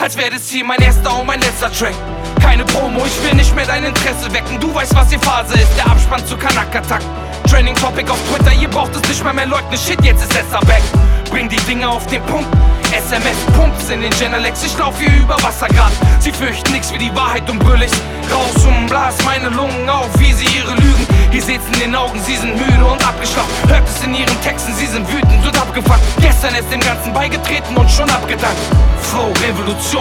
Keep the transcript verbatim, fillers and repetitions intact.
als wäre das hier mein erster und mein letzter Track. Keine Promo, ich will nicht mehr dein Interesse wecken. Du weißt, was die Phase ist, der Abspann zu Kanak-Attack. Trending Topic auf Twitter, ihr braucht es nicht mehr mehr leugnen. Shit, jetzt ist Esser back. Bring die Dinge auf den Punkt. S M S-Pumps in den Genelex, ich lauf hier über Wasser grad. Sie fürchten nix wie die Wahrheit und brüll ich raus und blas meine Lungen auf, wie sie ihre Lügen. Ihr seht's in den Augen, sie sind müde und abgeschlafft. Hört es in ihren Texten, sie sind wütend und abgefuckt. Gestern ist dem Ganzen beigetreten und schon abgedankt. Flow, Revolution.